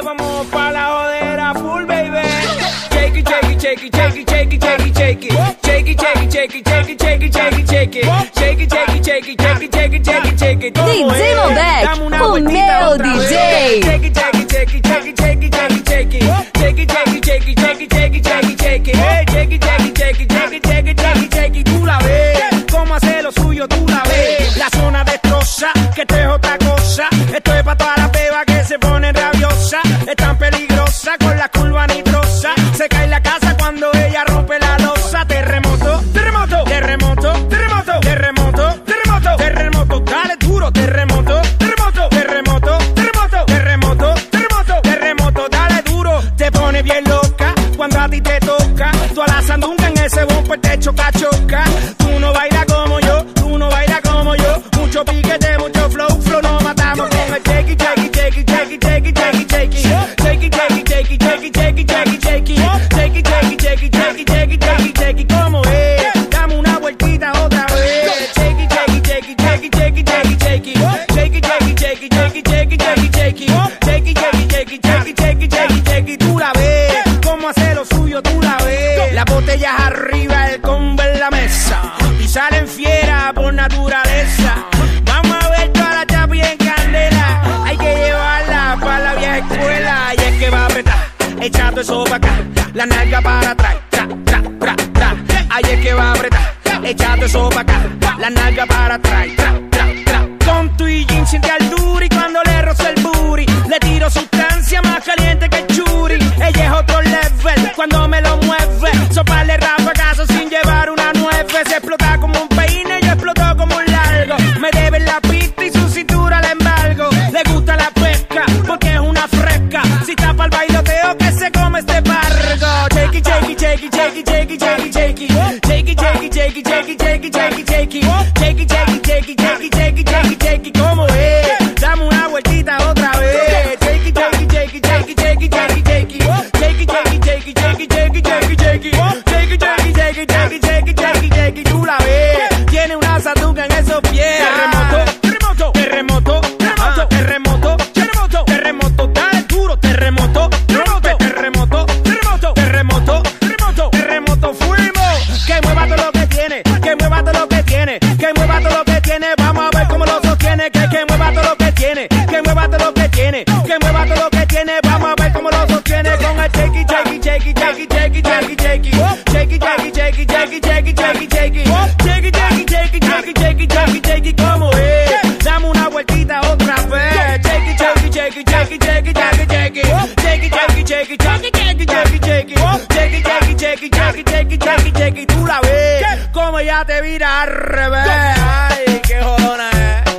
Vamos pa' la jodera full, baby. Shake it, shake it, shake it, shake it, shake it, shake it, shake it. Shake it, shake it, shake it, shake it, shake it, shake it, shake it. Shake it, shake it, shake it, shake it, shake it, shake it, shake it. DJ Malbec, o meu DJ. Shake it, shake it, shake it, shake it, shake it, shake it, shake it. Shake it, shake it, shake it, shake it, shake it, shake it, shake it. Shake it, shake it, shake it, shake it, shake it, shake it, shake it. Tú la ves, cómo hace lo suyo, tú la ves. La zona destroza, que esto es otra cosa. Esto es pa' todas las bebas que se ponen rabiosas. Es tan peligrosa con la curva nitrosa. Se cae la casa cuando ella rompe la losa. Terremoto, terremoto, terremoto, terremoto, terremoto, terremoto, terremoto, dale duro, terremoto, terremoto, terremoto, terremoto, terremoto, terremoto, terremoto, dale duro. Te pone bien loca cuando a ti te toca. Tú a la sandunga en ese bumper te choca, choca. Tú no bailas como yo, tú no bailas como yo. Mucho piquete, mucho flow, flow, nos matamos con el shake it, shake it, shake it, shake it, shake it, shake it, shake it. Shake it, shake it, shake it, shake it, shake it, shake it, shake it. Shake it, shake it, shake it, shake it, shake it, shake it, shake it. ¿Cómo es? Dame una vueltita otra vez. Shake it, shake it, shake it, shake it, shake it, shake it, shake it. Shake it, shake it, shake it, shake it, shake it, shake it, shake it. Shake it, shake it, shake it, shake it, shake it, shake it, shake it. Tú la ves, cómo hace lo suyo, tú la ves. Las botellas arriba, el combo en la mesa. Y salen fieras por naturaleza. Vamos a ver toda la chapi en candela. Hay que llevarla para la vieja escuela. Y es que va a apretar, echando eso para acá. La nalga para atrás, tra, tra, tra, tra. Ahí es que va a apretar, echando eso para acá. La nalga para atrás, tra, tra, tra. Con tu y jean siente al duri cuando le roza el booty. Le tiro sustancia más caliente que el churi. Ella es otro level cuando me lo mueve. Soparle rafagazo sin llevar una nueve. Se explota como un peine, yo exploto como un largo. Me debe la pista y su cintura la embargo. Le gusta la pesca porque es una fresca. Si tapa el bailoteo que se come este pargo. Shake it, shake it, shake it, shake it, shake it, shake it, shake it. Shake it, shake it, shake it, shake it, shake it, shake it, shake it. Shake it, shake it, shake it, shake it, shake it, shake it, shake it. ¿Cómo es? Dame una vueltita otra vez. Shake it, shake it, shake it, shake it, shake it, shake it, shake it. Shake it, shake it, shake it, shake it, shake it, shake it, shake it. Shake it, shake it, shake it, shake it, shake it, shake it, shake it. Tú la ves, tiene una sandunga en esos pies. Terremoto, terremoto, terremoto, terremoto, terremoto, terremoto, dale duro, terremoto, terremoto, terremoto, terremoto, terremoto, terremoto, terremoto, fuimos. Que mueva todo lo que tiene, que mueva todo lo que tiene, que mueva todo lo que tiene. Vamos a ver cómo lo sostiene, que mueva todo lo que tiene, que mueva todo lo que tiene, que mueva todo lo que tiene. Vamos a ver cómo lo sostiene con el shake it, shake it, shake it, shake it, shake it, shake it, shake it. Shake it, shake it, shake it, shake it, shake it, shake it, shake it. Shake it, shake it, shake it, shake it, shake it, shake it, shake it. ¿Cómo es? Dame una vueltita otra vez. Shake it, shake it, shake it, shake it, shake it, shake it, shake it. Shake it, shake it, shake it, shake it, shake it, shake it, shake it. Shake it, shake it, shake it, shake it, shake it, shake it, shake it. Tú la ves, como ya te vira al revés. Ay, qué jodona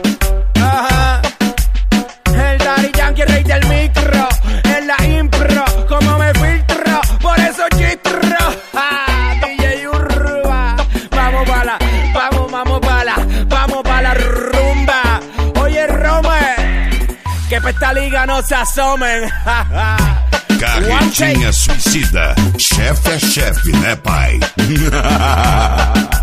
es. Ajá. El Daddy Yankee, rey del micro. En la impro, como me filtro. Por eso chistro. DJ Urba. Vamos pa' la, vamos pa' la rumba. Oye, Rome, que pa' esta liga no se asomen. Carretinha suicida. Chefe é chefe, né, pai?